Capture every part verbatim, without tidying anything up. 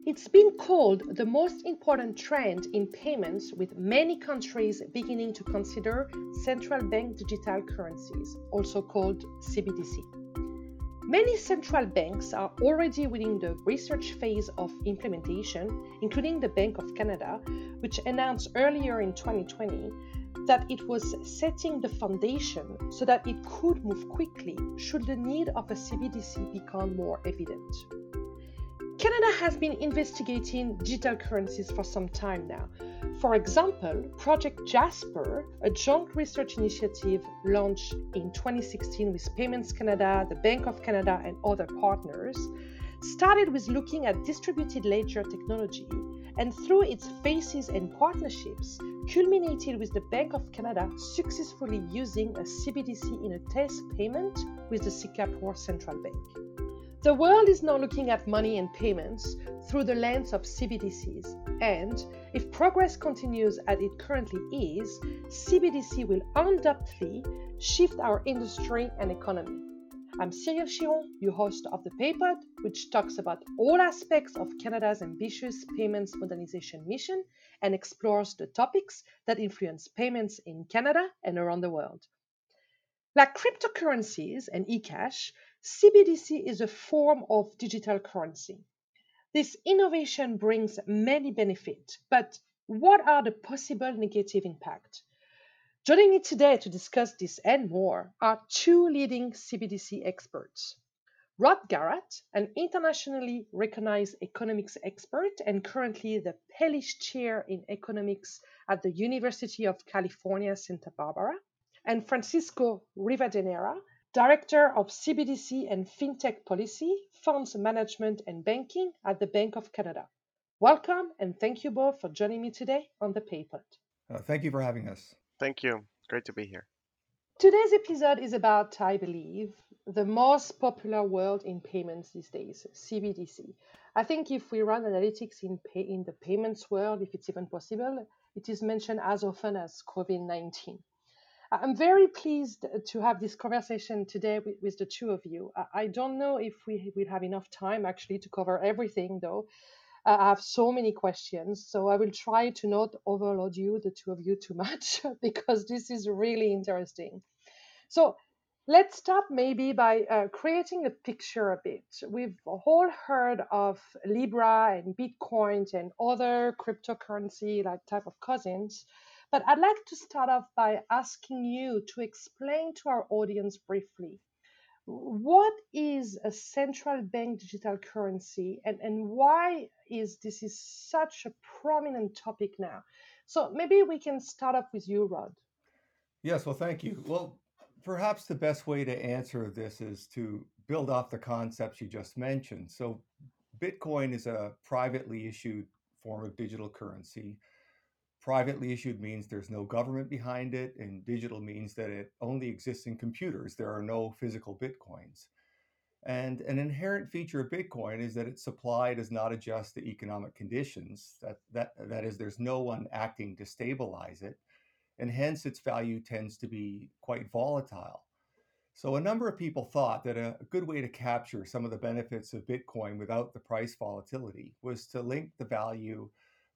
It's been called the most important trend in payments, with many countries beginning to consider central bank digital currencies, also called C B D C. Many central banks are already within the research phase of implementation, including the Bank of Canada, which announced earlier in twenty twenty that it was setting the foundation so that it could move quickly should the need of a C B D C become more evident. Canada has been investigating digital currencies for some time now. For example, Project Jasper, a joint research initiative launched in twenty sixteen with Payments Canada, the Bank of Canada, and other partners, started with looking at distributed ledger technology and through its phases and partnerships, culminated with the Bank of Canada successfully using a C B D C in a test payment with the Singapore Central Bank. The world is now looking at money and payments through the lens of C B D Cs, and if progress continues as it currently is, C B D C will undoubtedly shift our industry and economy. I'm Cyril Chiron, your host of The Paypod, which talks about all aspects of Canada's ambitious payments modernization mission and explores the topics that influence payments in Canada and around the world. Like cryptocurrencies and e-cash, C B D C is a form of digital currency. This innovation brings many benefits, but what are the possible negative impacts? Joining me today to discuss this and more are two leading C B D C experts. Rod Garrett, an internationally recognized economics expert and currently the Pellish Chair in Economics at the University of California, Santa Barbara, and Francisco Rivadeneira, Director of C B D C and FinTech Policy, Funds Management and Banking at the Bank of Canada. Welcome and thank you both for joining me today on the Paypod. Uh, thank you for having us. Thank you. Great to be here. Today's episode is about, I believe, the most popular word in payments these days, C B D C. I think if we run analytics in, pay, in the payments world, if it's even possible, it is mentioned as often as COVID nineteen. I'm very pleased to have this conversation today with, with the two of you. I I don't know if we will have enough time actually to cover everything, though. Uh, I have so many questions, so I will try to not overload you, the two of you, too much because this is really interesting. So let's start maybe by uh, creating a picture a bit. We've all heard of Libra and Bitcoin and other cryptocurrency like type of cousins, but I'd like to start off by asking you to explain to our audience briefly what is a central bank digital currency and, and why is this is such a prominent topic now. So maybe we can start off with you, Rod. Yes, well, thank you. Well, perhaps the best way to answer this is to build off the concepts you just mentioned. So, Bitcoin is a privately issued form of digital currency. Privately issued means there's no government behind it, and digital means that it only exists in computers. There are no physical Bitcoins. And an inherent feature of Bitcoin is that its supply does not adjust to economic conditions. That, that, that is, there's no one acting to stabilize it, and hence its value tends to be quite volatile. So, a number of people thought that a good way to capture some of the benefits of Bitcoin without the price volatility was to link the value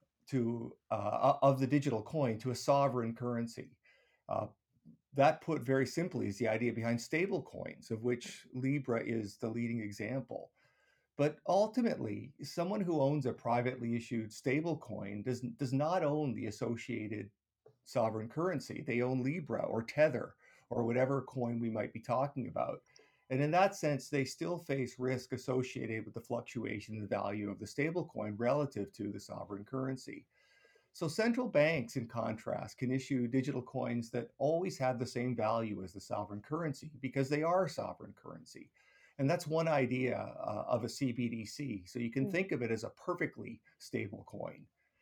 to uh, of the digital coin to a sovereign currency. Uh, that, put very simply, is the idea behind stable coins, of which Libra is the leading example. But ultimately, someone who owns a privately issued stable coin does, does not own the associated sovereign currency. They own Libra or Tether or whatever coin we might be talking about. And in that sense, they still face risk associated with the fluctuation in the value of the stablecoin relative to the sovereign currency. So central banks, in contrast, can issue digital coins that always have the same value as the sovereign currency because they are sovereign currency. And that's one idea uh, of a C B D C. So you can think of it as a perfectly stable coin.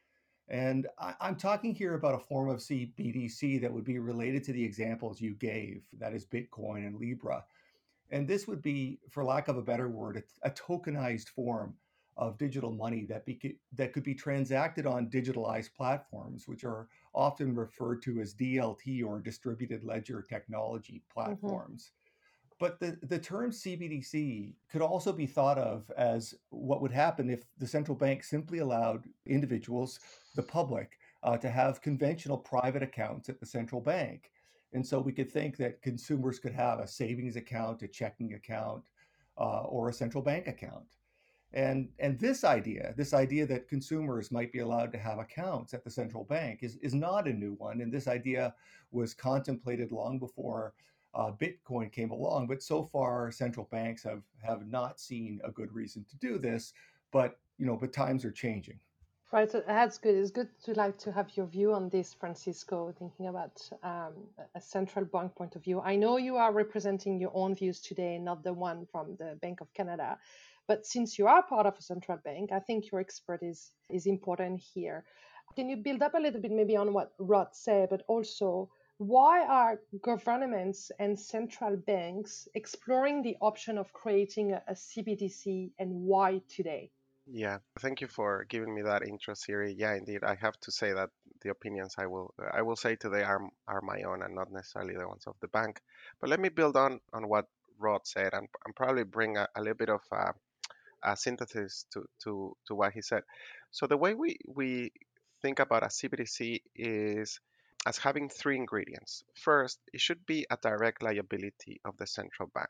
And I, I'm talking here about a form of C B D C that would be related to the examples you gave, that is Bitcoin and Libra. And this would be, for lack of a better word, a, a tokenized form of digital money that, be, that could be transacted on digitalized platforms, which are often referred to as D L T or distributed ledger technology Mhm. platforms. But the, the term C B D C could also be thought of as what would happen if the central bank simply allowed individuals, the public, uh, to have conventional private accounts at the central bank. And so we could think that consumers could have a savings account, a checking account, uh, or a central bank account. And, and this idea, this idea that consumers might be allowed to have accounts at the central bank is, is not a new one. And this idea was contemplated long before uh, Bitcoin came along. But so far, central banks have, have not seen a good reason to do this. But, you know, but times are changing. Right, so that's good. It's good to like to have your view on this, Francisco, thinking about um, a central bank point of view. I know you are representing your own views today, not the one from the Bank of Canada. But since you are part of a central bank, I think your expertise is important here. Can you build up a little bit maybe on what Rod said, but also why are governments and central banks exploring the option of creating a, a C B D C, and why today? Yeah, thank you for giving me that intro, Siri. Yeah, indeed, I have to say that the opinions I will I will say today are are my own and not necessarily the ones of the bank. But let me build on on what Rod said and, and probably bring a, a little bit of uh, a synthesis to, to to what he said. So the way we we think about a C B D C is as having three ingredients. First, it should be a direct liability of the central bank.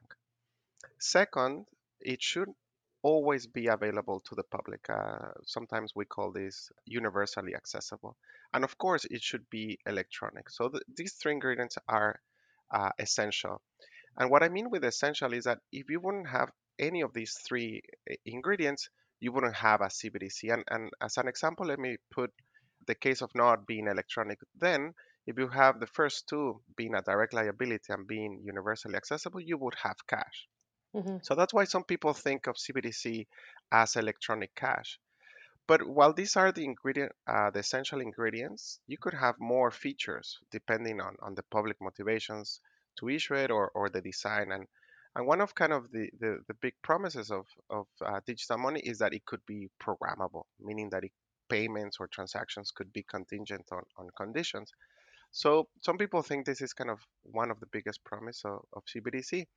Second, it should always be available to the public. Uh, sometimes we call this universally accessible. And of course, it should be electronic. So th- these three ingredients are uh, essential. And what I mean with essential is that if you wouldn't have any of these three uh, ingredients, you wouldn't have a C B D C. And, and as an example, let me put the case of not being electronic. Then, if you have the first two being a direct liability and being universally accessible, you would have cash. Mm-hmm. So that's why some people think of C B D C as electronic cash. But while these are the ingredient, uh, the essential ingredients, you could have more features depending on, on the public motivations to issue it or, or the design. And and one of kind of the, the, the big promises of, of uh, digital money is that it could be programmable, meaning that it, payments or transactions could be contingent on, on conditions. So some people think this is kind of one of the biggest promise of, of C B D C.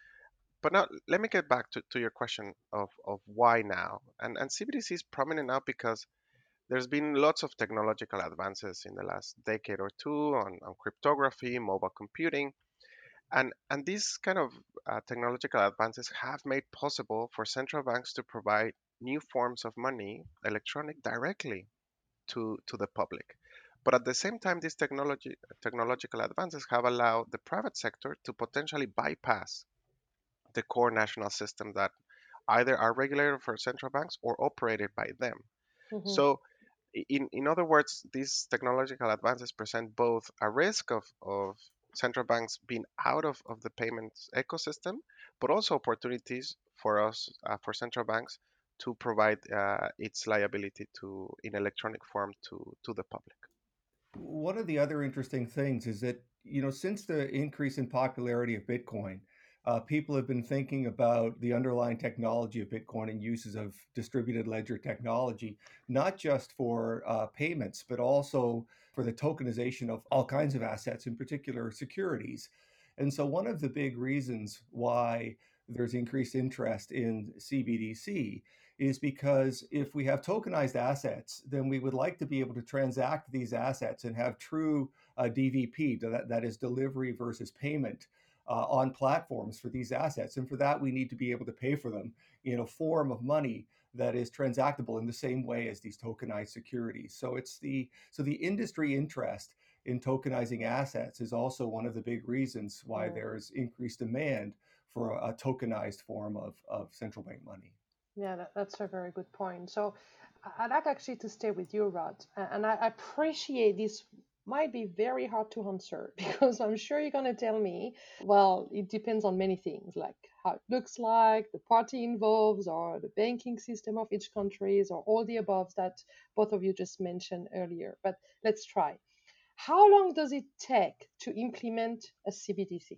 But now let me get back to, to your question of, of why now. And, and C B D C is prominent now because there's been lots of technological advances in the last decade or two on, on cryptography, mobile computing, and, and these kind of uh, technological advances have made possible for central banks to provide new forms of money, electronic, directly to, to the public. But at the same time, these technology, technological advances have allowed the private sector to potentially bypass the core national system that either are regulated for central banks or operated by them. Mm-hmm. So, in, in other words, these technological advances present both a risk of, of central banks being out of, of the payments ecosystem, but also opportunities for us, uh, for central banks to provide uh, its liability to in electronic form to, to the public. One of the other interesting things is that, you know, since the increase in popularity of Bitcoin, uh, people have been thinking about the underlying technology of Bitcoin and uses of distributed ledger technology, not just for uh, payments, but also for the tokenization of all kinds of assets, in particular securities. And so, one of the big reasons why there's increased interest in C B D C is because if we have tokenized assets, then we would like to be able to transact these assets and have true uh, D V P, that, that is delivery versus payment, uh, on platforms for these assets. And for that, we need to be able to pay for them in a form of money that is transactable in the same way as these tokenized securities. So it's the so the industry interest in tokenizing assets is also one of the big reasons why Mm. there's increased demand for a, a tokenized form of, of central bank money. Yeah, that, that's a very good point. So I- I'd like actually to stay with you, Rod, a- and I appreciate this might be very hard to answer because I'm sure you're going to tell me, well, it depends on many things, like how it looks like, the party involved, or the banking system of each countries, or all the above that both of you just mentioned earlier. But let's try. How long does it take to implement a C B D C?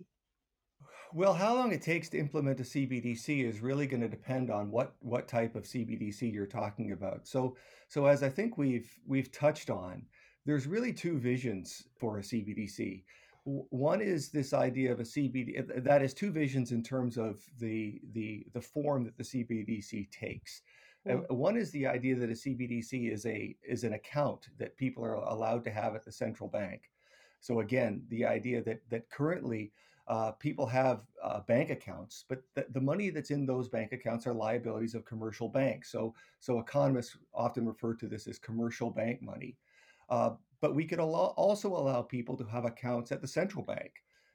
Well, how long it takes to implement a C B D C is really going to depend on what what type of C B D C you're talking about. So, so as I think we've we've touched on, there's really two visions for a C B D C. W- One is this idea of a C B D that is two visions in terms of the the the form that the C B D C takes. Uh, Mm, One is the idea that a C B D C is a is an account that people are allowed to have at the central bank. So again, the idea that that currently uh, people have uh, bank accounts, but the, the money that's in those bank accounts are liabilities of commercial banks. So so economists often refer to this as commercial bank money. Uh, but we could allow, also allow people to have accounts at the central bank.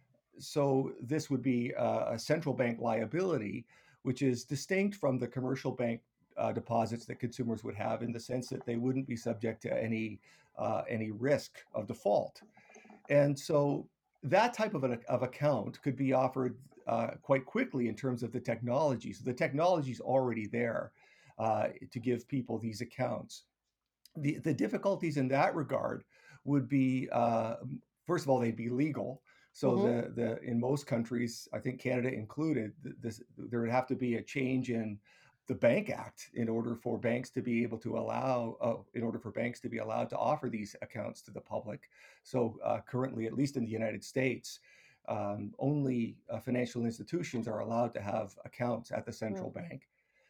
So this would be uh, a central bank liability, which is distinct from the commercial bank uh, deposits that consumers would have in the sense that they wouldn't be subject to any uh, any risk of default. And so that type of an of account could be offered uh, quite quickly in terms of the technology. So the technology is already there uh, to give people these accounts. The the difficulties in that regard would be uh, first of all they'd be legal. So mhm, the the in most countries, I think Canada included, this there would have to be a change in the Bank Act in order for banks to be able to allow uh, in order for banks to be allowed to offer these accounts to the public. So uh, currently, at least in the United States, um, only uh, financial institutions are allowed to have accounts at the mm, central bank.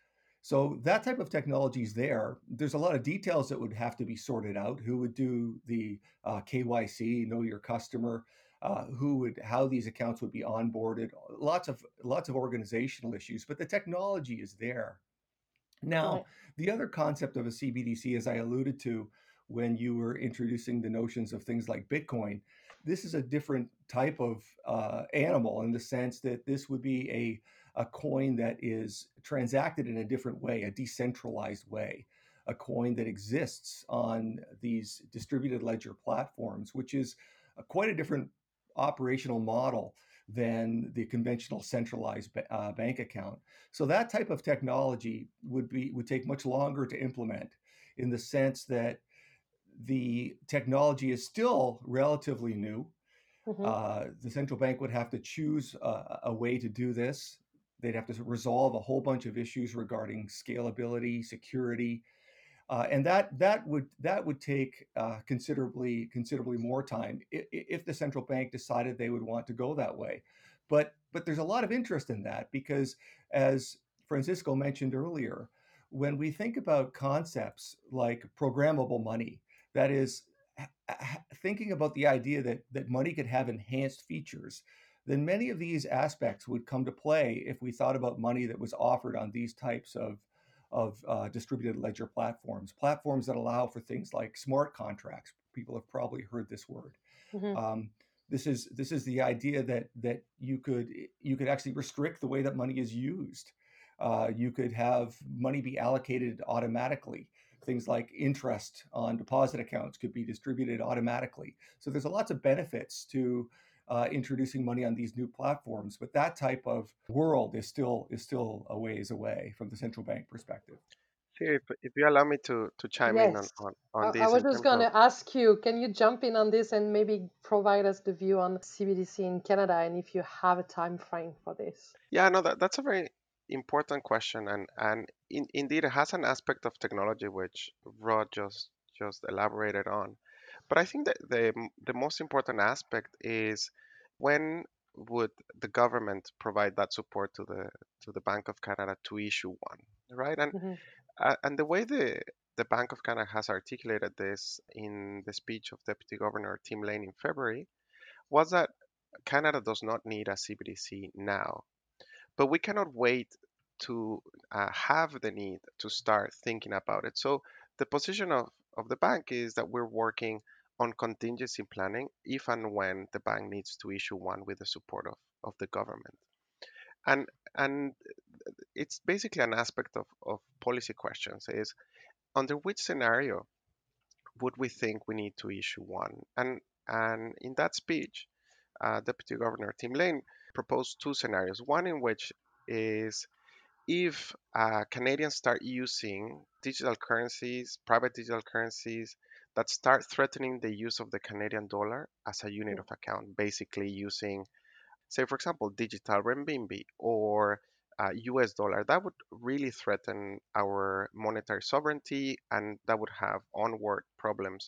So that type of technology is there. There's a lot of details that would have to be sorted out. Who would do the uh, K Y C, know your customer? Uh, who would, how these accounts would be onboarded? Lots of lots of organizational issues, but the technology is there. Now, right. the other concept of a C B D C, as I alluded to when you were introducing the notions of things like Bitcoin, this is a different type of uh, animal in the sense that this would be a, a coin that is transacted in a different way, a decentralized way, a coin that exists on these distributed ledger platforms, which is a, quite a different operational model than the conventional centralized ba- uh, bank account. So that type of technology would be would take much longer to implement in the sense that the technology is still relatively new. Mhm, Uh, the central bank would have to choose a, a way to do this. They'd have to resolve a whole bunch of issues regarding scalability, security, uh, and that that would that would take uh, considerably considerably more time if, if the central bank decided they would want to go that way. But but there's a lot of interest in that because, as Francisco mentioned earlier, when we think about concepts like programmable money, that is thinking about the idea that that money could have enhanced features, then many of these aspects would come to play if we thought about money that was offered on these types of of uh, distributed ledger platforms, platforms that allow for things like smart contracts. People have probably heard this word. mhm, Um, this is this is the idea that that you could you could actually restrict the way that money is used. Uh, you could have money be allocated automatically. Things like interest on deposit accounts could be distributed automatically. So there's a lots of benefits to uh, introducing money on these new platforms, but that type of world is still is still a ways away from the central bank perspective. See, if, if you allow me to, to chime in on, Yes. on, I, on I this was in just terms going of, to ask you, can you jump in on this and maybe provide us the view on C B D C in Canada and if you have a time frame for this? yeah, no, that, that's a very important question. And, and in, indeed, it has an aspect of technology which Rod just, just elaborated on. But I think that the, the most important aspect is when would the government provide that support to the to the Bank of Canada to issue one, right? And Hmm. Uh, and the way the the Bank of Canada has articulated this in the speech of Deputy Governor Tim Lane in February was that Canada does not need a C B D C now, but we cannot wait to uh, have the need to start thinking about it. So the position of, of the bank is that we're working on contingency planning if and when the bank needs to issue one with the support of, of the government. And and it's basically an aspect of, of policy questions is under which scenario would we think we need to issue one? And and in that speech, uh, Deputy Governor Tim Lane proposed two scenarios. One in which is if uh, Canadians start using digital currencies, private digital currencies that start threatening the use of the Canadian dollar as a unit of account, basically using, say, for example, digital renminbi or uh, U S dollar, that would really threaten our monetary sovereignty and that would have onward problems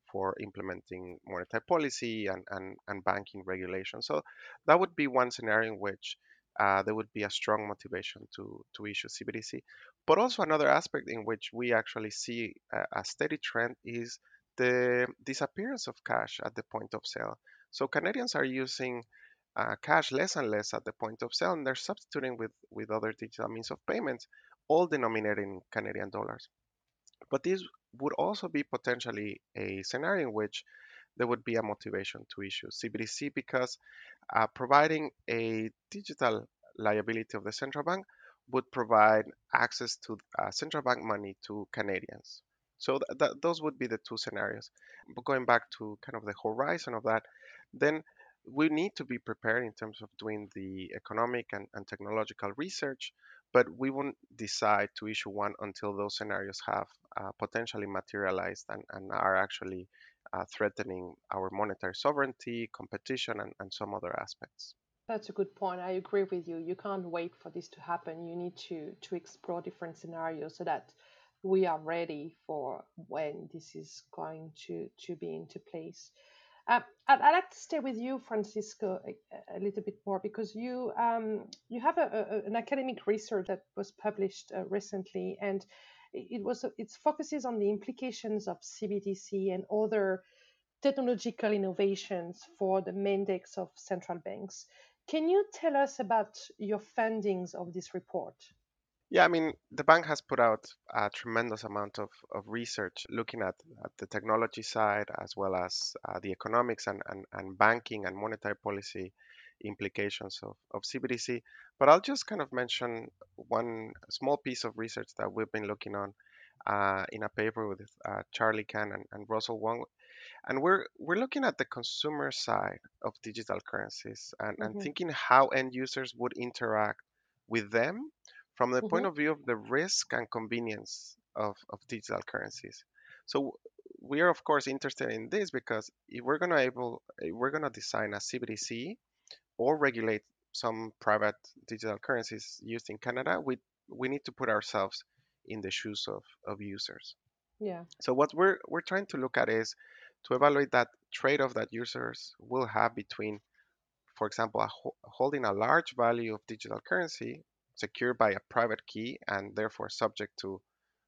for implementing monetary policy and, and, and banking regulation. So that would be one scenario in which uh, there would be a strong motivation to, to issue C B D C. But also another aspect in which we actually see a, a steady trend is the disappearance of cash at the point of sale. So Canadians are using uh, cash less and less at the point of sale, and they're substituting with, with other digital means of payments, all denominated in Canadian dollars. But this would also be potentially a scenario in which there would be a motivation to issue C B D C because uh, providing a digital liability of the central bank would provide access to uh, central bank money to Canadians. So th- th- those would be the two scenarios. But going back to kind of the horizon of that, then we need to be prepared in terms of doing the economic and, and technological research, but we won't decide to issue one until those scenarios have uh, potentially materialized and, and are actually uh, threatening our monetary sovereignty, competition, and, and some other aspects. That's a good point. I agree with you. You can't wait for this to happen. You need to to explore different scenarios so that we are ready for when this is going to to be into place. Uh, I'd, I'd like to stay with you, Francisco, a, a little bit more because you um, you have a, a, an academic research that was published uh, recently, and it it was it focuses on the implications of C B D C and other technological innovations for the mandates of central banks. Can you tell us about your findings of this report? Yeah, I mean, the bank has put out a tremendous amount of, of research looking at, at the technology side as well as uh, the economics and, and, and banking and monetary policy implications of, of C B D C. But I'll just kind of mention one small piece of research that we've been looking on uh, in a paper with uh, Charlie Kahn and, and Russell Wong. And we're we're looking at the consumer side of digital currencies and, and Hmm. thinking how end users would interact with them from the point Hmm. of view of the risk and convenience of, of digital currencies. So we are of course interested in this because if we're gonna able if we're gonna design a C B D C or regulate some private digital currencies used in Canada, we we need to put ourselves in the shoes of, of users. Yeah. So what we're we're trying to look at is to evaluate that trade-off that users will have between, for example, a ho- holding a large value of digital currency secured by a private key and therefore subject to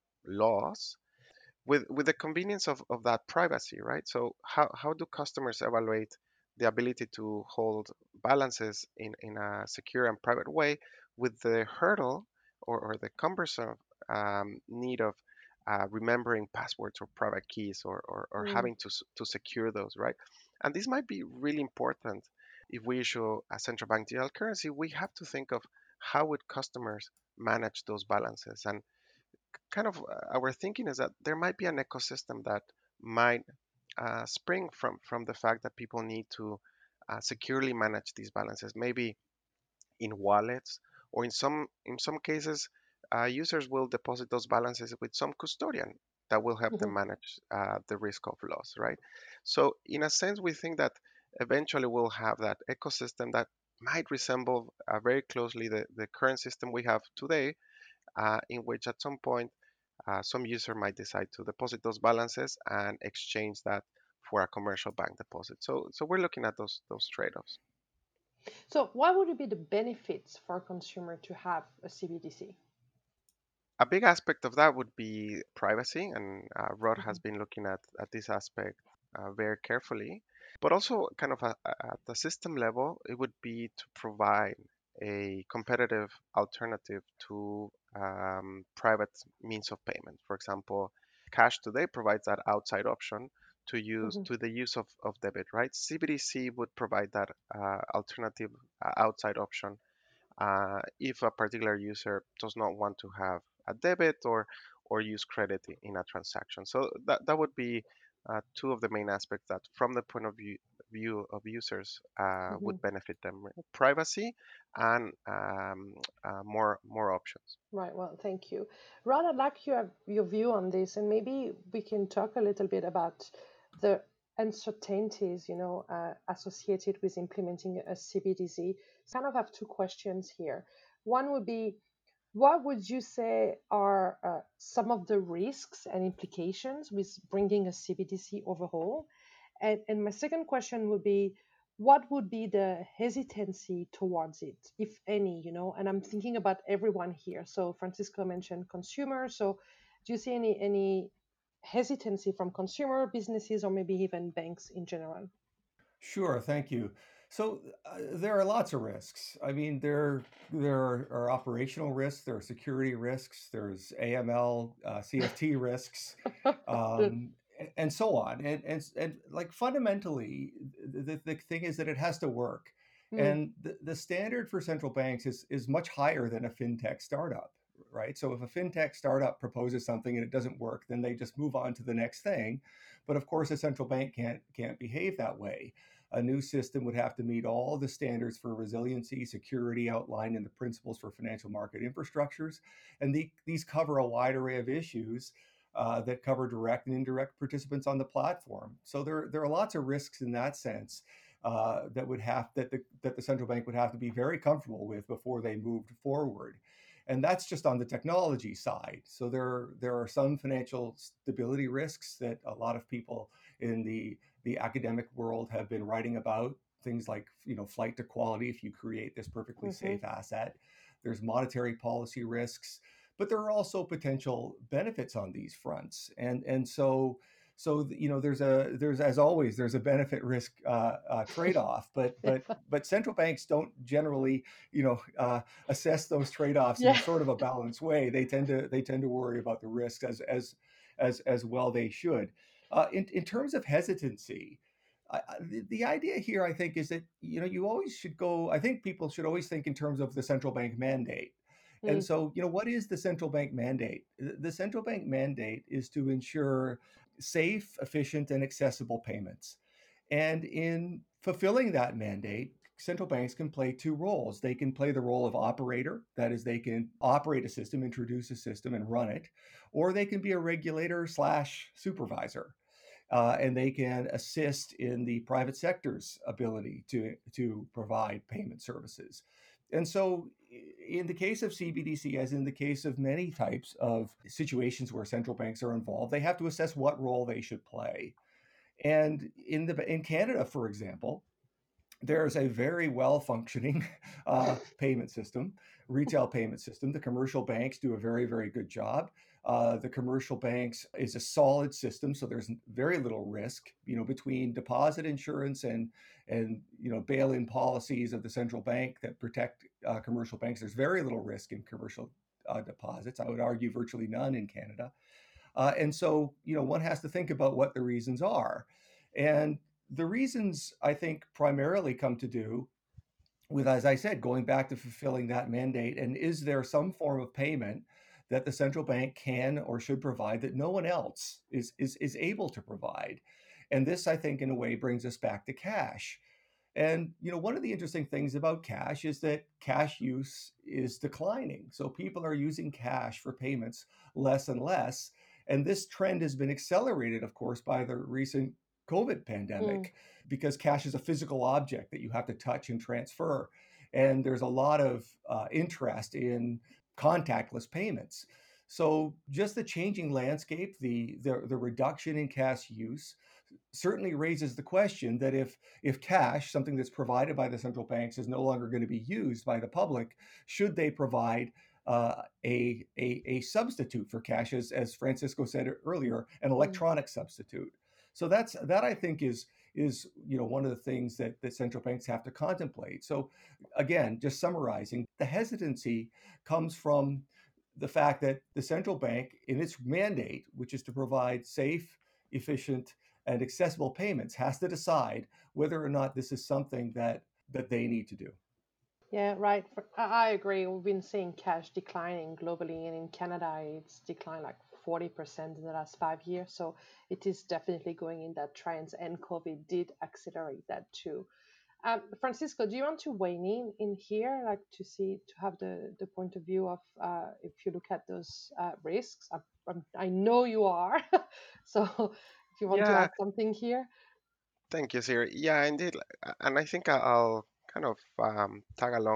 laws with with the convenience of, of that privacy, right? So how, how do customers evaluate the ability to hold balances in, in a secure and private way with the hurdle or, or the cumbersome um, need of uh, remembering passwords or private keys or, or, or Mm. having to, s- to secure those, right? And this might be really important if we issue a central bank digital currency. We have to think of how would customers manage those balances and kind of uh, our thinking is that there might be an ecosystem that might uh, spring from from the fact that people need to uh, securely manage these balances, maybe in wallets or in some in some cases, uh, users will deposit those balances with some custodian that will help them Hmm. manage uh, the risk of loss, right? So in a sense, we think that eventually we'll have that ecosystem that might resemble uh, very closely the, the current system we have today, uh, in which at some point uh, some user might decide to deposit those balances and exchange that for a commercial bank deposit. So, so we're looking at those those trade-offs. So, what would be the benefits for a consumer to have a C B D C? A big aspect of that would be privacy, and uh, Rod has Hmm. been looking at, at this aspect uh, very carefully. But also, kind of a, at the system level, it would be to provide a competitive alternative to um, private means of payment. For example, cash today provides that outside option to use Hmm. to the use of, of debit, right? C B D C would provide that uh, alternative uh, outside option uh, if a particular user does not want to have a debit or or use credit in a transaction. So that, that would be uh, two of the main aspects that from the point of view view of users uh, Hmm. would benefit them: privacy and um, uh, more more options. Right. Well, thank you. Rod, I'd like your your view on this, and maybe we can talk a little bit about the uncertainties, you know, uh, associated with implementing a C B D C. So I kind of have two questions here. One would be, What would you say are uh, some of the risks and implications with bringing a C B D C overhaul? And, and my second question would be, what would be the hesitancy towards it, if any, you know? And I'm thinking about everyone here. So Francisco mentioned consumers. So do you see any any hesitancy from consumer businesses or maybe even banks in general? Sure, thank you. So uh, there are lots of risks. I mean, there there are, are operational risks, there are security risks, there's A M L, uh, C F T risks, Good. um, a- and so on. And, and and like fundamentally, the, the thing is that it has to work. Mm, And the, the standard for central banks is is much higher than a fintech startup, right? So if a fintech startup proposes something and it doesn't work, then they just move on to the next thing. But of course, a central bank can't can't behave that way. A new system would have to meet all the standards for resiliency, security outlined in the principles for financial market infrastructures. And the, these cover a wide array of issues uh, that cover direct and indirect participants on the platform. So there, there are lots of risks in that sense uh, that would have that the, that the central bank would have to be very comfortable with before they moved forward. And that's just on the technology side. So there, there are some financial stability risks that a lot of people in the the academic world have been writing about, things like, you know, flight to quality if you create this perfectly mhm, safe asset. There's monetary policy risks, but there are also potential benefits on these fronts. And and so so you know there's a there's as always there's a benefit risk uh, uh, trade-off, but but yeah. but central banks don't generally, you know, uh, assess those trade-offs in Yeah. sort of a balanced way. They tend to they tend to worry about the risks as as as as well they should. Uh, in, in terms of hesitancy, I, the, the idea here, I think, is that, you know, you always should go. I think people should always think in terms of the central bank mandate. And Mm, so, you know, what is the central bank mandate? The central bank mandate is to ensure safe, efficient, and accessible payments. And in fulfilling that mandate, central banks can play two roles. They can play the role of operator, that is, they can operate a system, introduce a system, and run it, or they can be a regulator slash supervisor, uh, and they can assist in the private sector's ability to, to provide payment services. And so, in the case of C B D C, as in the case of many types of situations where central banks are involved, they have to assess what role they should play. And in the in Canada, for example, there's a very well functioning uh, payment system, retail payment system. The commercial banks do a very, very good job. Uh, the commercial banks is a solid system, so there's very little risk, you know, between deposit insurance and and you know bail-in policies of the central bank that protect uh, commercial banks. There's very little risk in commercial uh, deposits. I would argue virtually none in Canada. Uh, and so, you know, one has to think about what the reasons are. And the reasons, I think, primarily come to do with, as I said, going back to fulfilling that mandate. And is there some form of payment that the central bank can or should provide that no one else is, is, is able to provide? And this, I think, in a way, brings us back to cash. And you know, one of the interesting things about cash is that cash use is declining. So people are using cash for payments less and less. And this trend has been accelerated, of course, by the recent COVID mm, pandemic, because cash is a physical object that you have to touch and transfer. And there's a lot of uh, interest in contactless payments. So just the changing landscape, the, the the reduction in cash use, certainly raises the question that if if cash, something that's provided by the central banks, is no longer going to be used by the public, should they provide uh, a, a a substitute for cash, as as Francisco said earlier, an mm. electronic substitute? So that's that I think is is you know one of the things that that central banks have to contemplate. So again, just summarizing, the hesitancy comes from the fact that the central bank, in its mandate, which is to provide safe, efficient, and accessible payments, has to decide whether or not this is something that that they need to do. Yeah, right. For- I I agree. We've been seeing cash declining globally, and in Canada, it's declined like forty percent in the last five years. So it is definitely going in that trend, and COVID did accelerate that too. Um, Francisco, do you want to weigh in in here, like to see, to have the, the point of view of uh, if you look at those uh, risks? I, I'm- I know you are. So if you want to Yeah, add something here. thank you, Siri. Yeah, indeed. uh, And I think I- I'll kind of um, tag along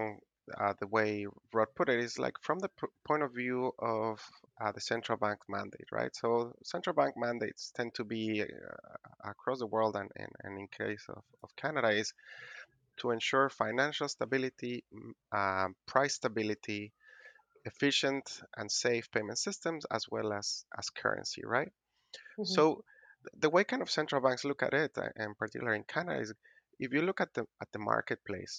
uh, the way Rod put it is like from the p- point of view of uh, the central bank mandate, right? So central bank mandates tend to be uh, across the world, and, and, and in case of, of Canada is to ensure financial stability, mm, um, price stability, efficient and safe payment systems, as well as as currency, right? Mhm. So th- the way kind of central banks look at it, uh, in particular in Canada, is if you look at the at the marketplace,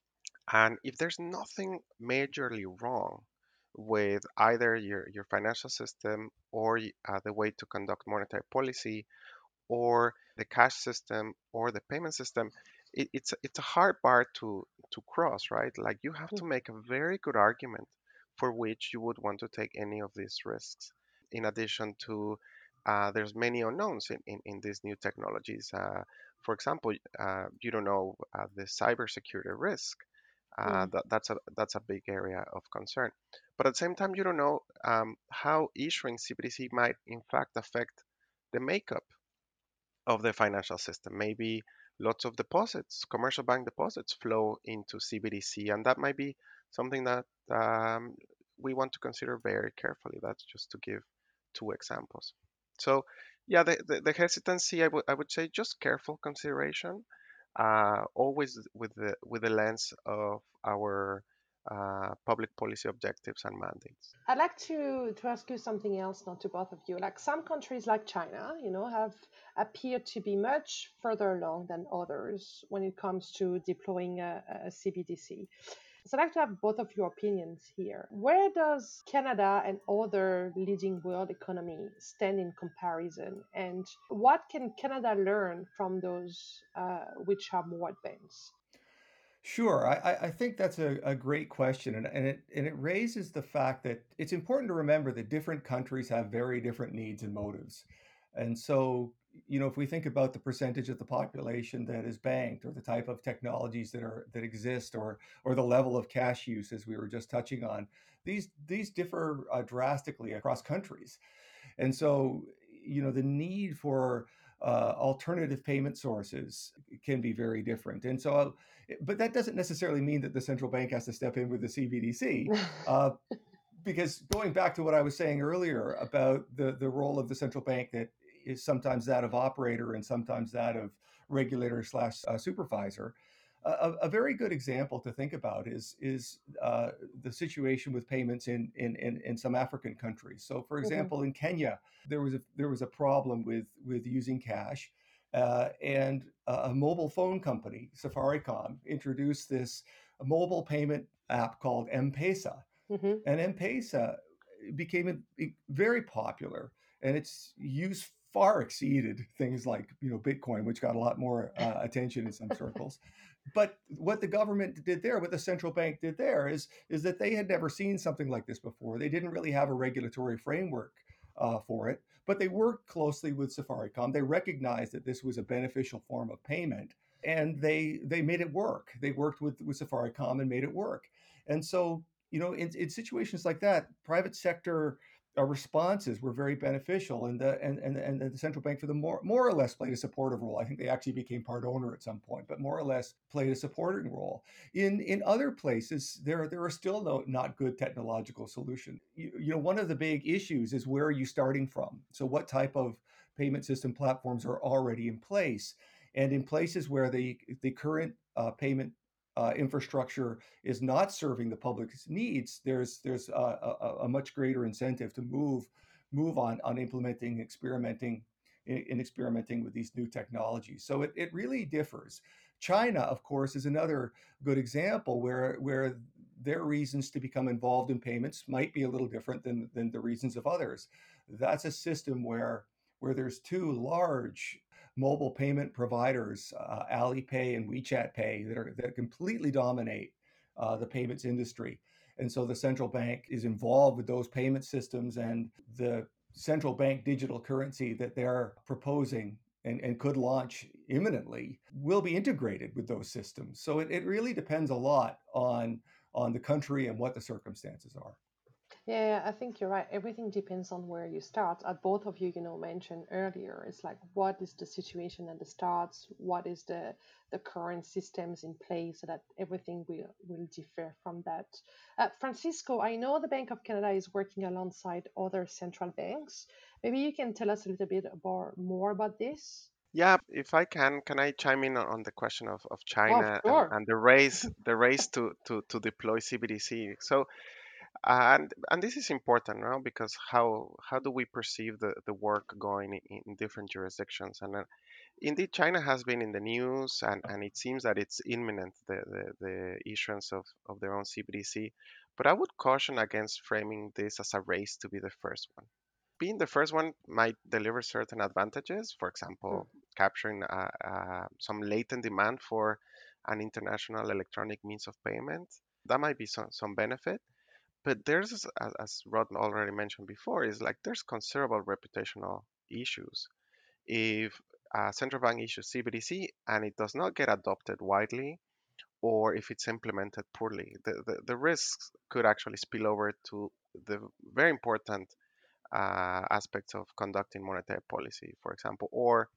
and if there's nothing majorly wrong with either your your financial system or y- uh, the way to conduct monetary policy or the cash system or the payment system, it, it's it's a hard bar to to cross, right? Like you have to make a very good argument for which you would want to take any of these risks. In addition to, uh, there's many unknowns in, in, in these new technologies. Uh, for example, uh, you don't know uh, the cybersecurity risk. Uh, Mhm. that, that's a that's a big area of concern. But at the same time, you don't know um, how issuing C B D C might in fact affect the makeup of the financial system. Maybe lots of deposits, commercial bank deposits, flow into C B D C, and that might be something that um, we want to consider very carefully. That's just to give two examples. So, yeah, the, the, the hesitancy, I would I would say just careful consideration, uh, always with the with the lens of our uh, public policy objectives and mandates. I'd like to, to ask you something else, not to both of you. Like some countries, like China, you know, have appeared to be much further along than others when it comes to deploying a, C B D C. So I'd like to have both of your opinions here. Where does Canada and other leading world economy stand in comparison? And what can Canada learn from those uh, which are more advanced? Sure. I, I I think that's a, a great question. And, and it and it raises the fact that it's important to remember that different countries have very different needs and motives. And so, you know, if we think about the percentage of the population that is banked or the type of technologies that are that exist or or the level of cash use as we were just touching on, these these differ uh, drastically across countries. And so, you know, the need for uh, alternative payment sources can be very different. And so, but that doesn't necessarily mean that the central bank has to step in with the C B D C. Uh, because going back to what I was saying earlier about the, the role of the central bank that is sometimes that of operator and sometimes that of regulator slash uh, supervisor, a, a very good example to think about is is uh, the situation with payments in, in in in some African countries. So, for Mhm. example, in Kenya, there was a there was a problem with with using cash, uh, and a, a mobile phone company, Safaricom, introduced this mobile payment app called M-Pesa, Mhm. and M-Pesa became a- very popular, and its use far exceeded things like you know Bitcoin, which got a lot more uh, attention in some circles. But what the government did there, what the central bank did there, is is that they had never seen something like this before. They didn't really have a regulatory framework uh, for it, but they worked closely with Safaricom. They recognized that this was a beneficial form of payment, and they they made it work. They worked with with Safaricom and made it work. And so you know, in, in situations like that, private sector uh, responses were very beneficial, and the and, and and the central bank for the more more or less played a supportive role. I think they actually became part owner at some point, but more or less played a supporting role. In in other places, there there are still no not good technological solutions. You, you know, one of the big issues is where are you starting from? So, what type of payment system platforms are already in place? And in places where the the current uh, payment uh, infrastructure is not serving the public's needs, there's there's a, a, a much greater incentive to move move on on implementing, experimenting in, in experimenting with these new technologies. So it, it really differs. China, of course, is another good example where where their reasons to become involved in payments might be a little different than than the reasons of others. That's a system where where there's two large mobile payment providers, uh, Alipay and WeChat Pay, that are that completely dominate uh, the payments industry. And so the central bank is involved with those payment systems, and the central bank digital currency that they're proposing and, and could launch imminently will be integrated with those systems. So it, it really depends a lot on on the country and what the circumstances are. Yeah, I think you're right. Everything depends on where you start. As both of you, you know, mentioned earlier, it's like what is the situation at the start, what is the the current systems in place, so that everything will will differ from that. Uh, Francisco, I know the Bank of Canada is working alongside other central banks. Maybe you can tell us a little bit about more about this. Yeah, if I can, can I chime in on on the question of, of Oh, China and, sure. and the race the race to, to, to deploy C B D C? So and and this is important now because how how do we perceive the, the work going in, in different jurisdictions? And uh, indeed, China has been in the news, and, and it seems that it's imminent the, the, the issuance of, of their own C B D C. But I would caution against framing this as a race to be the first one. Being the first one might deliver certain advantages, for Mm, example, capturing uh, uh, some latent demand for an international electronic means of payment. That might be some, some benefit. But there's, as, as Rod already mentioned before, is like there's considerable reputational issues. If a central bank issues C B D C and it does not get adopted widely, or if it's implemented poorly, the, the, the risks could actually spill over to the very important uh, aspects of conducting monetary policy, for example. Or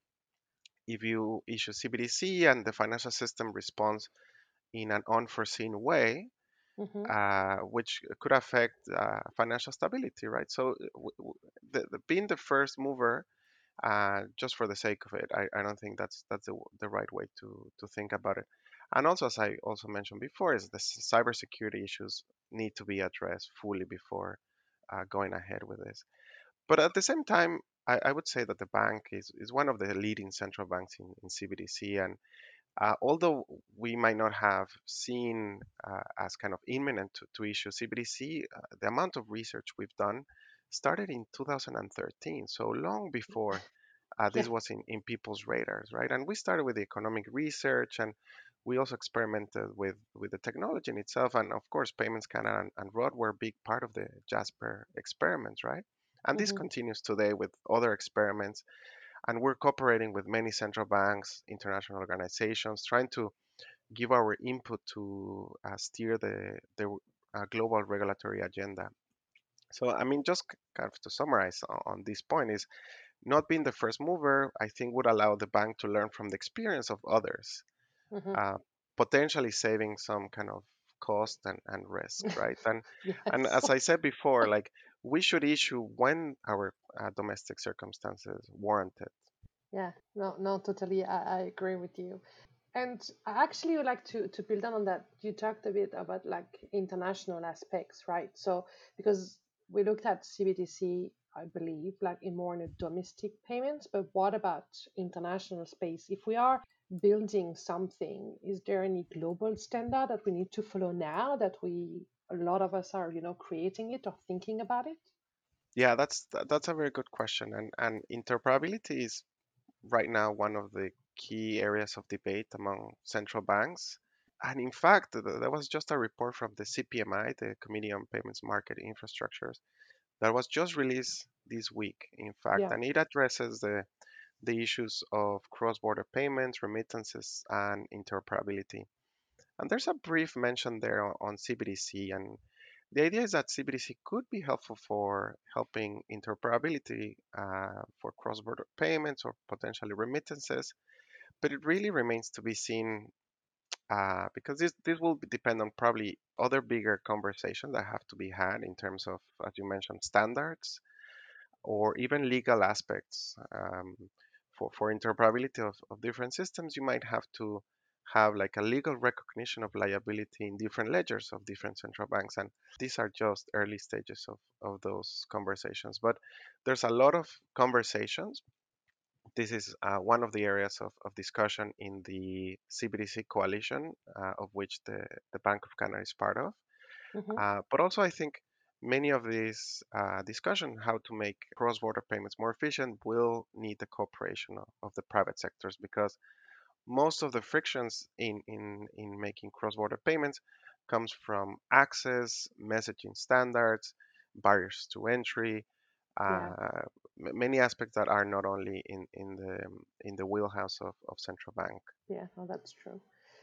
if you issue C B D C and the financial system responds in an unforeseen way, mhm. uh, which could affect uh, financial stability, right? So, w- w- the, the, being the first mover, uh, just for the sake of it, I, I don't think that's that's the, the right way to to think about it. And also, as I also mentioned before, is the s- cybersecurity issues need to be addressed fully before uh, going ahead with this. But at the same time, I, I would say that the bank is, is one of the leading central banks in, in C B D C. And uh, although we might not have seen uh, as kind of imminent to, to issue C B D C, uh, the amount of research we've done started in two thousand thirteen, so long before uh, Yeah. this was in, in people's radars, right? And we started with the economic research, and we also experimented with, with the technology in itself. And of course, Payments Canada and, and Rod were a big part of the Jasper experiments, right? And this Mhm. continues today with other experiments. And we're cooperating with many central banks, international organizations, trying to give our input to uh, steer the, the uh, global regulatory agenda. So, I mean, just kind of to summarize on, on this point is not being the first mover, I think would allow the bank to learn from the experience of others, Mhm. uh, potentially saving some kind of cost and, and risk, right? And and Yes. as I said before, like we should issue when our uh, domestic circumstances warrant it. Yeah. No. No. Totally. I, I agree with you. And I actually would like to, to build on that. You talked a bit about like international aspects, right? So because we looked at C B D C, I believe, like in more in a domestic payments, but what about international space? If we are building something, is there any global standard that we need to follow now that we a lot of us are, you know, creating it or thinking about it? Yeah, that's that's a very good question, and and interoperability is right now one of the key areas of debate among central banks. And in fact, th- there was just a report from the C P M I, the Committee on Payments Market Infrastructures, that was just released this week, in fact, Yeah. and it addresses the, the issues of cross-border payments, remittances, and interoperability. And there's a brief mention there on, on C B D C, and the idea is that C B D C could be helpful for helping interoperability uh, for cross-border payments or potentially remittances, but it really remains to be seen uh, because this this will be- depend on probably other bigger conversations that have to be had in terms of, as you mentioned, standards or even legal aspects. Um, for, for interoperability of, of different systems, you might have to have like a legal recognition of liability in different ledgers of different central banks. And these are just early stages of, of those conversations. But there's a lot of conversations. This is uh, one of the areas of, of discussion in the C B D C coalition, uh, of which the, the Bank of Canada is part of. Hmm. Uh, but also, I think many of these uh, discussion how to make cross-border payments more efficient will need the cooperation of, of the private sectors because most of the frictions in, in, in making cross-border payments comes from access, messaging standards, barriers to entry, Yeah. uh, m- many aspects that are not only in, in the in the wheelhouse of, of central bank. Yeah. No, that's true.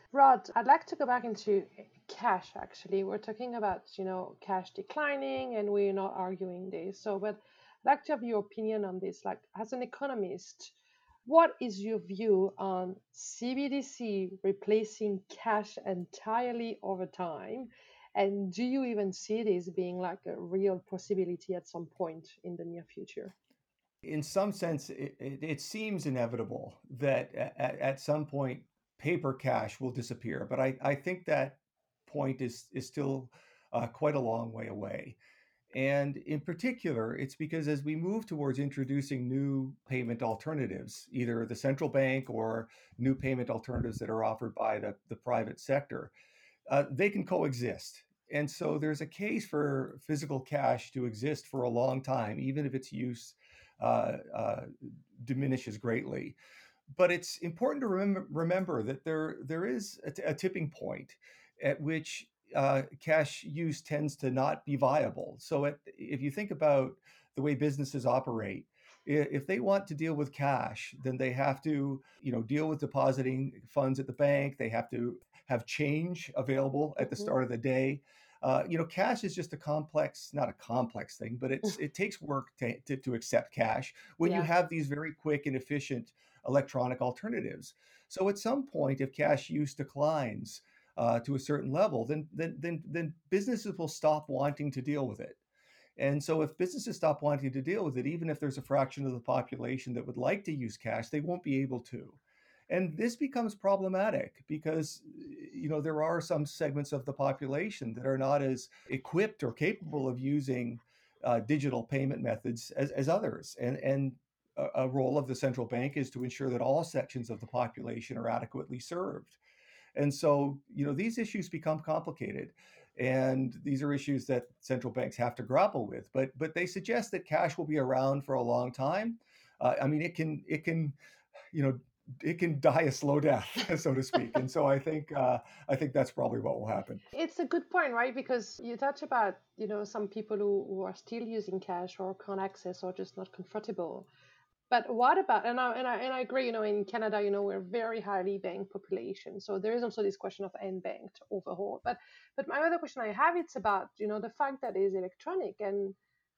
Rod, I'd like to go back into cash actually. We're talking about, you know, cash declining and we're not arguing this. So, but I'd like to have your opinion on this. Like, as an economist, what is your view on C B D C replacing cash entirely over time? And do you even see this being like a real possibility at some point in the near future? In some sense, it, it, it seems inevitable that at, at some point paper cash will disappear. But I, I think that point is, is still uh, quite a long way away. And in particular, it's because as we move towards introducing new payment alternatives, either the central bank or new payment alternatives that are offered by the, the private sector, uh, they can coexist. And so there's a case for physical cash to exist for a long time, even if its use uh, uh, diminishes greatly. But it's important to remember, remember that there there is a, t- a tipping point at which uh, cash use tends to not be viable. So at, if you think about the way businesses operate, if they want to deal with cash, then they have to, you know, deal with depositing funds at the bank. They have to have change available at the Hmm. start of the day. Uh, you know, cash is just a complex, not a complex thing, but it's it takes work to, to, to accept cash when you Yeah. have these very quick and efficient electronic alternatives. So at some point, if cash use declines uh, to a certain level, then, then then then businesses will stop wanting to deal with it. And so if businesses stop wanting to deal with it, even if there's a fraction of the population that would like to use cash, they won't be able to. And this becomes problematic because you know there are some segments of the population that are not as equipped or capable of using uh, digital payment methods as, as others. And and a, a role of the central bank is to ensure that all sections of the population are adequately served. And so, you know, these issues become complicated. And these are issues that central banks have to grapple with. But but they suggest that cash will be around for a long time. Uh, I mean, it can it can, you know, it can die a slow death, so to speak. And so I think uh, I think that's probably what will happen. It's a good point, right? Because you touch about, you know, some people who, who are still using cash or can't access or just not comfortable. But what about, and I, and I and I agree, you know, in Canada, you know, we're a very highly banked population. So there is also this question of unbanked overall. But but my other question I have, it's about, you know, the fact that it is electronic and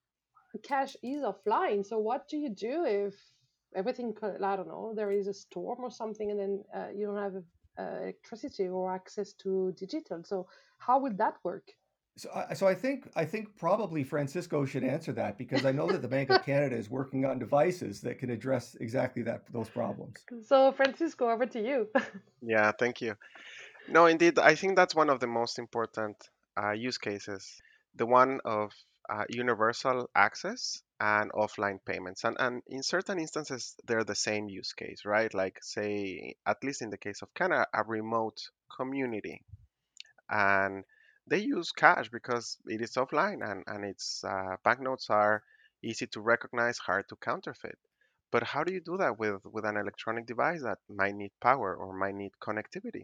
cash is offline. So what do you do if everything, co- I don't know, there is a storm or something, and then uh, you don't have uh, electricity or access to digital? So how will that work? So I, so I think I think probably Francisco should answer that because I know that the Bank of Canada is working on devices that can address exactly that those problems. So Francisco, over to you. Yeah, thank you. No, indeed, I think that's one of the most important uh, use cases, the one of uh, universal access and offline payments. And, and in certain instances, they're the same use case, right? Like, say, at least in the case of Canada, a remote community. And they use cash because it is offline and, and its uh, banknotes are easy to recognize, hard to counterfeit. But how do you do that with, with an electronic device that might need power or might need connectivity?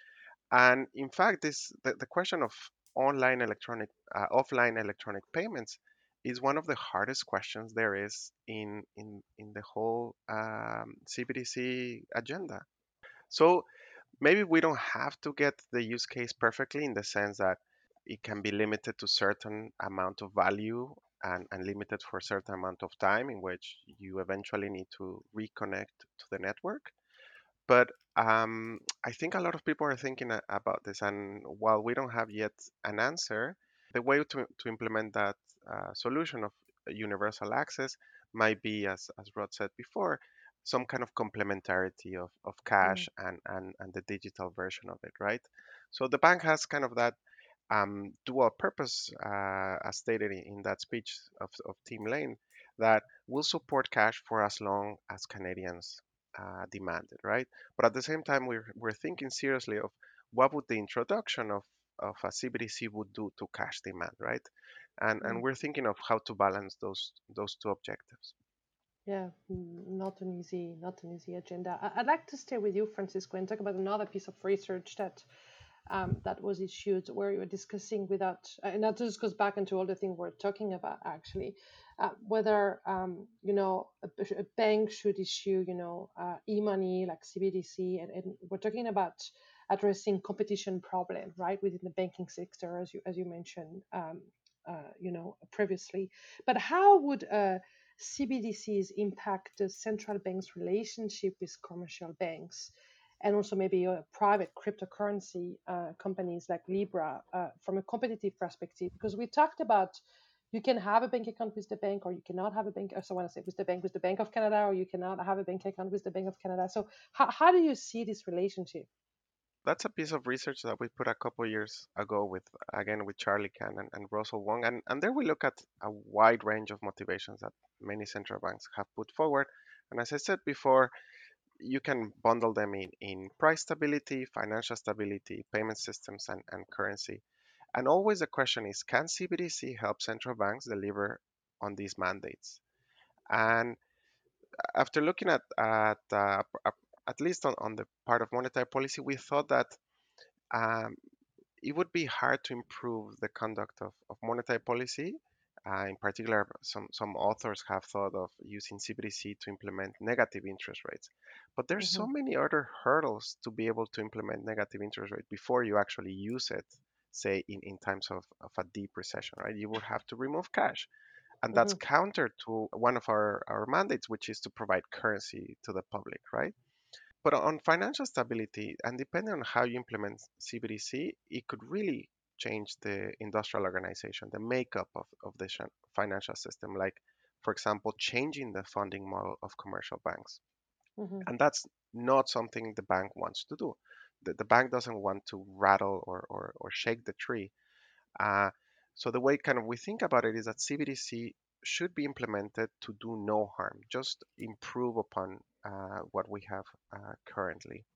And in fact, this the, the question of online electronic, uh, offline electronic payments is one of the hardest questions there is in in in the whole um, C B D C agenda. So maybe we don't have to get the use case perfectly in the sense that it can be limited to certain amount of value and, and limited for a certain amount of time in which you eventually need to reconnect to the network. But um, I think a lot of people are thinking a- about this, and while we don't have yet an answer, the way to, to implement that uh, solution of universal access might be, as, as Rod said before, some kind of complementarity of, of Mm. cash and, and, and the digital version of it, right? So the bank has kind of that um, dual purpose, uh, as stated in, in that speech of, of Tim Lane, that will support cash for as long as Canadians uh, demand it, right? But at the same time, we're, we're thinking seriously of what would the introduction of, of a C B D C would do to cash demand, right? And, and Mm. we're thinking of how to balance those those two objectives. Yeah, mm, not an easy, not an easy agenda. I- I'd like to stay with you, Francisco, and talk about another piece of research that um, that was issued, where you were discussing without, uh, and that just goes back into all the things we're talking about actually, uh, whether um, you know a, b- a bank should issue, you know, uh, e-money like C B D C, and, and we're talking about addressing competition problem, right, within the banking sector, as you as you mentioned, um, uh, you know, previously. But how would uh, C B D Cs impact the central bank's relationship with commercial banks, and also maybe uh, private cryptocurrency uh, companies like Libra uh, from a competitive perspective? Because we talked about you can have a bank account with the bank, or you cannot have a bank. Or so I want to say with the bank, with the Bank of Canada, or you cannot have a bank account with the Bank of Canada. So how, how do you see this relationship? That's a piece of research that we put a couple years ago with, again, with Charlie Can and, and Russell Wong. And, and there we look at a wide range of motivations that many central banks have put forward. And as I said before, you can bundle them in, in price stability, financial stability, payment systems, and, and currency. And always the question is, can C B D C help central banks deliver on these mandates? And after looking at at uh, at least on, on the part of monetary policy, we thought that um, it would be hard to improve the conduct of, of monetary policy. Uh, in particular, some, some authors have thought of using C B D C to implement negative interest rates. But there's Hmm. so many other hurdles to be able to implement negative interest rate before you actually use it, say in, in times of, of a deep recession, right? You would have to remove cash. And that's Hmm. counter to one of our, our mandates, which is to provide currency to the public, right? But on financial stability, and depending on how you implement C B D C, it could really change the industrial organization, the makeup of, of the shan- financial system, like, for example, changing the funding model of commercial banks. Hmm. And that's not something the bank wants to do. The, the bank doesn't want to rattle or, or, or shake the tree. Uh, so the way kind of we think about it is that C B D C should be implemented to do no harm, just improve upon uh, what we have uh, currently.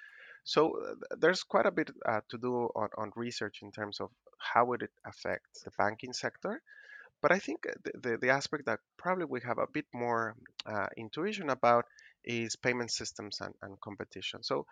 So uh, there's quite a bit uh, to do on, on research in terms of how would it affect the banking sector. But I think the, the, the aspect that probably we have a bit more uh, intuition about is payment systems and, and competition. So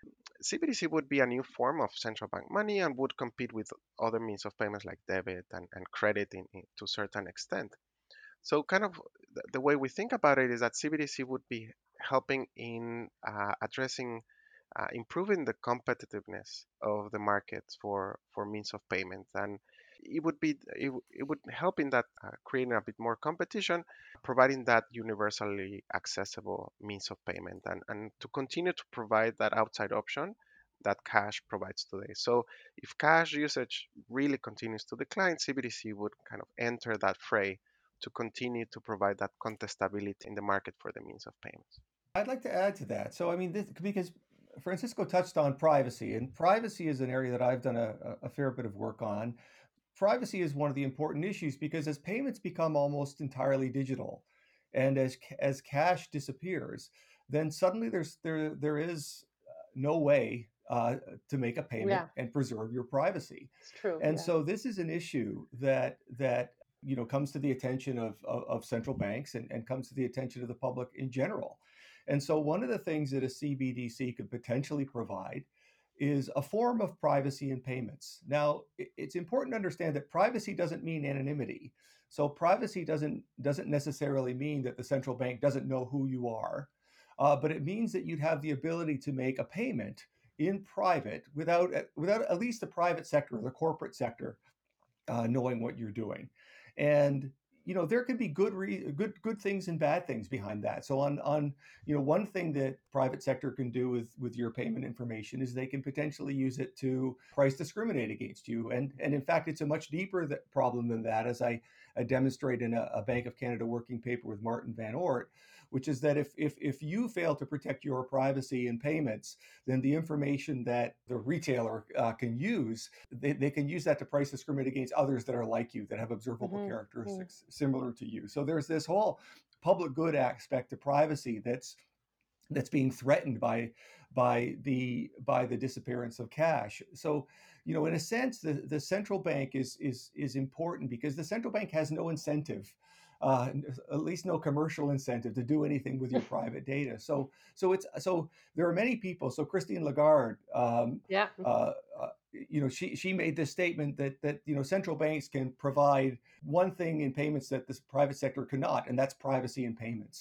C B D C would be a new form of central bank money and would compete with other means of payments like debit and, and credit in, in, to a certain extent. So, kind of the, the way we think about it is that C B D C would be helping in uh, addressing, uh, improving the competitiveness of the markets for, for means of payment. And it would be it, w- it would help in that uh, creating a bit more competition, providing that universally accessible means of payment, and, and to continue to provide that outside option that cash provides today. So if cash usage really continues to decline, C B D C would kind of enter that fray to continue to provide that contestability in the market for the means of payments. I'd like to add to that. So, I mean, this, because Francisco touched on privacy, and privacy is an area that I've done a, a fair bit of work on. Privacy is one of the important issues because as payments become almost entirely digital, and as as cash disappears, then suddenly there's there there is uh, no way uh, to make a payment Yeah, and preserve your privacy. it's true. And Yeah. so this is an issue that that you know comes to the attention of of, of central banks and, and comes to the attention of the public in general. And so one of the things that a C B D C could potentially provide is a form of privacy in payments. Now, it's important to understand that privacy doesn't mean anonymity. So privacy doesn't doesn't necessarily mean that the central bank doesn't know who you are, uh, but it means that you'd have the ability to make a payment in private without without at least the private sector or the corporate sector uh, knowing what you're doing. And you know there could be good re- good good things and bad things behind that. So on on you know one thing that private sector can do with with your payment information is they can potentially use it to price discriminate against you. And and in fact, it's a much deeper th- problem than that, as I, I demonstrate in a, a Bank of Canada working paper with Martin Van Oort, which is that if if if you fail to protect your privacy in payments, then the information that the retailer uh, can use, they, they can use that to price discriminate against others that are like you, that have observable Hmm. Hmm. characteristics similar to you. So there's this whole public good aspect to privacy that's that's being threatened by by the by the disappearance of cash. So, you know, in a sense, the, the central bank is is is important because the central bank has no incentive, uh, at least no commercial incentive to do anything with your private data. So so it's so there are many people. So Christine Lagarde, um, Yeah. uh, uh, you know, she she made this statement that that you know central banks can provide one thing in payments that this private sector cannot, and that's privacy in payments.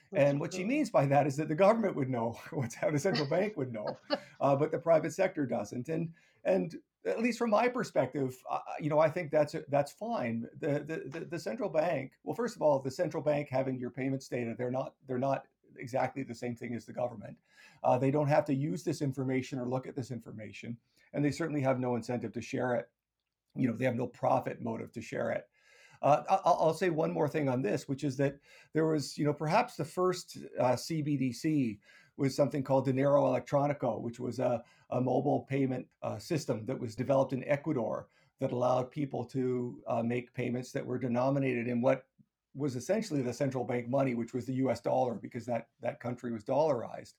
And what she Absolutely. means by that is that the government would know what's how the central bank would know, uh, but the private sector doesn't. And and at least from my perspective, uh, you know, I think that's that's fine. The, the the the central bank. Well, first of all, the central bank having your payments data, they're not they're not exactly the same thing as the government. Uh, they don't have to use this information or look at this information, and they certainly have no incentive to share it. You know, they have no profit motive to share it. Uh, I'll, I'll say one more thing on this, which is that there was, you know, perhaps the first uh, C B D C was something called Dinero Electronico, which was a, a mobile payment uh, system that was developed in Ecuador that allowed people to uh, make payments that were denominated in what was essentially the central bank money, which was the U S dollar, because that that country was dollarized.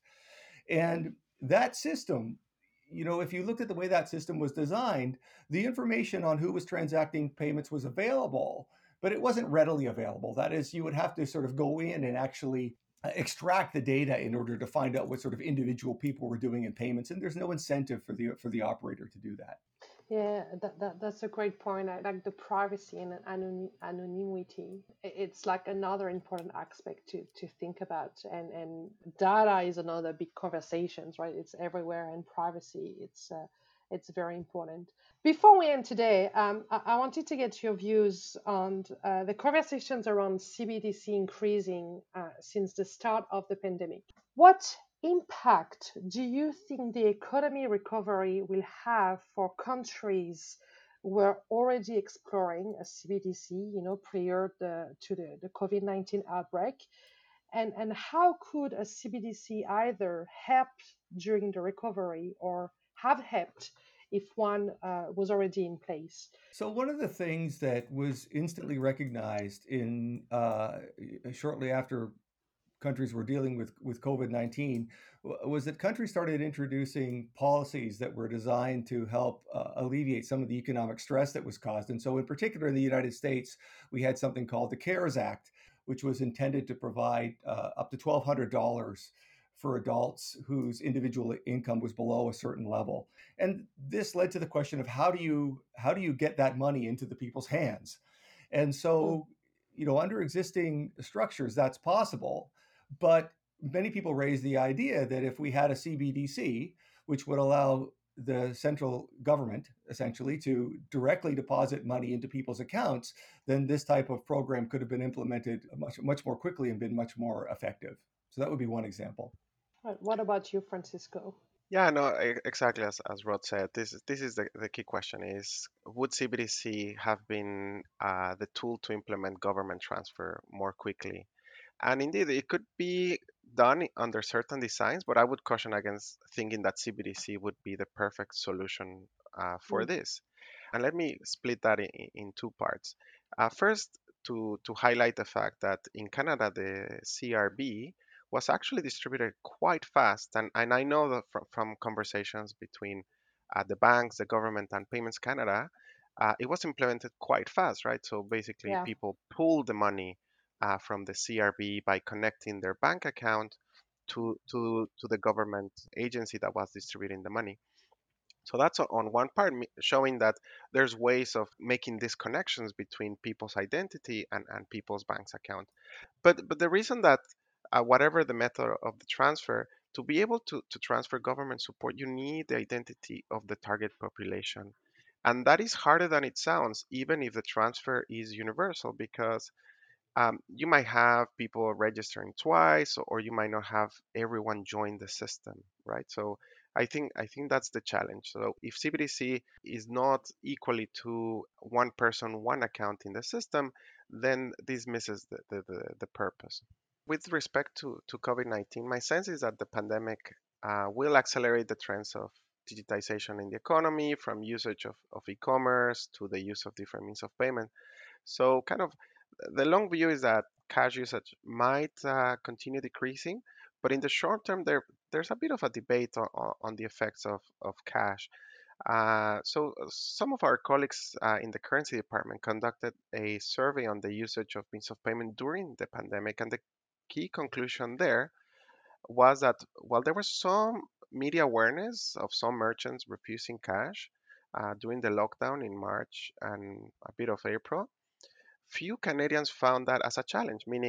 And that system, you know, if you looked at the way that system was designed, the information on who was transacting payments was available, but it wasn't readily available. That is, you would have to sort of go in and actually uh, extract the data in order to find out what sort of individual people were doing in payments, and there's no incentive for the for the operator to do that. Yeah, that, that that's a great point. I like the privacy and anonym, anonymity. I- It's like another important aspect to to think about. And and data is another big conversations, right? It's everywhere, and privacy. It's uh, it's very important. Before we end today, um, I, I wanted to get your views on uh, the conversations around C B D C increasing uh, since the start of the pandemic. What impact do you think the economy recovery will have for countries who are already exploring a C B D C, you know, prior the, to the, the COVID nineteen outbreak? And, and how could a C B D C either help during the recovery or have helped if one uh, was already in place? So one of the things that was instantly recognized in uh, shortly after countries were dealing with with COVID nineteen was that countries started introducing policies that were designed to help uh, alleviate some of the economic stress that was caused. And so, in particular, in the United States, we had something called the CARES Act, which was intended to provide uh, up to twelve hundred dollars for adults whose individual income was below a certain level. And this led to the question of how do you how do you get that money into the people's hands? And Mm. so, you know, under existing structures, that's possible. But many people raise the idea that if we had a C B D C, which would allow the central government essentially to directly deposit money into people's accounts, then this type of program could have been implemented much, much more quickly and been much more effective. So that would be one example. Right. What about you, Francisco? Yeah, no, e- exactly as, as Rod said. This is this is the, the key question is would C B D C have been uh, the tool to implement government transfer more quickly? And indeed, it could be done under certain designs, but I would caution against thinking that C B D C would be the perfect solution uh, for Mm. this. And let me split that in, in two parts. Uh, first, to, to highlight the fact that in Canada, the C R B was actually distributed quite fast. And, and I know that from, from conversations between uh, the banks, the government, and Payments Canada, uh, it was implemented quite fast, right? So basically, Yeah. people pulled the money uh, from the C R B by connecting their bank account to, to, to the government agency that was distributing the money. So that's on one part, showing that there's ways of making these connections between people's identity and, and people's bank's account. But but the reason that uh, whatever the method of the transfer, to be able to, to transfer government support, you need the identity of the target population. And that is harder than it sounds, even if the transfer is universal, because um, you might have people registering twice, or you might not have everyone join the system, right? So I think I think that's the challenge. So if C B D C is not equally to one person, one account in the system, then this misses the, the, the, the purpose. With respect to, to COVID nineteen, my sense is that the pandemic uh, will accelerate the trends of digitization in the economy, from usage of, of e-commerce to the use of different means of payment. So, kind of the long view is that cash usage might uh, continue decreasing, but in the short term, there there's a bit of a debate on, on on the effects of, of cash. Uh, so, uh, some of our colleagues uh, in the currency department conducted a survey on the usage of means of payment during the pandemic, and the key conclusion there was that while there was some media awareness of some merchants refusing cash uh, during the lockdown in March and a bit of April, few Canadians found that as a challenge, meaning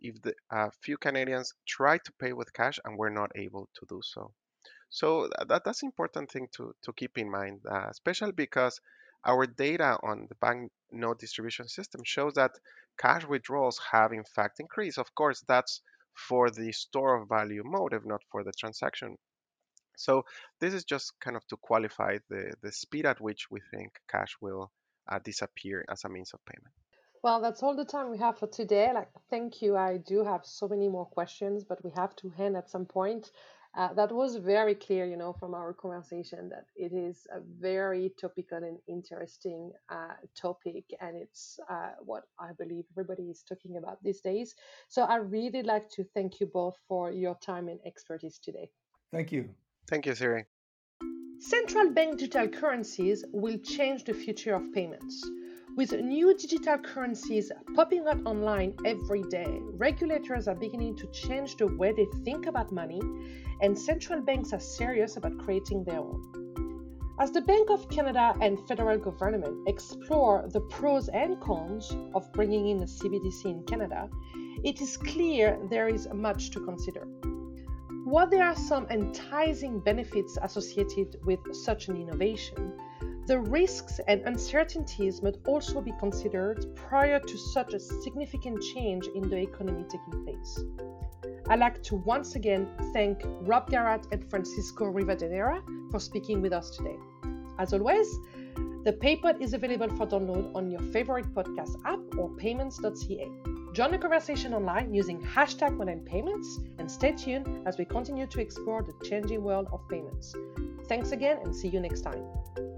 if the uh, few Canadians try to pay with cash and we're not able to do so. So that, that's an important thing to, to keep in mind, uh, especially because our data on the bank note distribution system shows that cash withdrawals have in fact increased. Of course, that's for the store of value motive, not for the transaction. So this is just kind of to qualify the, the speed at which we think cash will uh, disappear as a means of payment. Well, that's all the time we have for today. Like, thank you. I do have so many more questions, but we have to end at some point. Uh, that was very clear, you know, from our conversation that it is a very topical and interesting uh, topic, and it's uh, what I believe everybody is talking about these days. So I really like to thank you both for your time and expertise today. Thank you. Thank you, Siri. Central bank digital currencies will change the future of payments. With new digital currencies popping up online every day, regulators are beginning to change the way they think about money, and central banks are serious about creating their own. As the Bank of Canada and federal government explore the pros and cons of bringing in a C B D C in Canada, it is clear there is much to consider. While there are some enticing benefits associated with such an innovation, the risks and uncertainties must also be considered prior to such a significant change in the economy taking place. I'd like to once again thank Rob Garratt and Francisco Rivadeneira for speaking with us today. As always, the PayPod is available for download on your favorite podcast app or payments dot c a. Join the conversation online using hashtag modern payments and stay tuned as we continue to explore the changing world of payments. Thanks again and see you next time.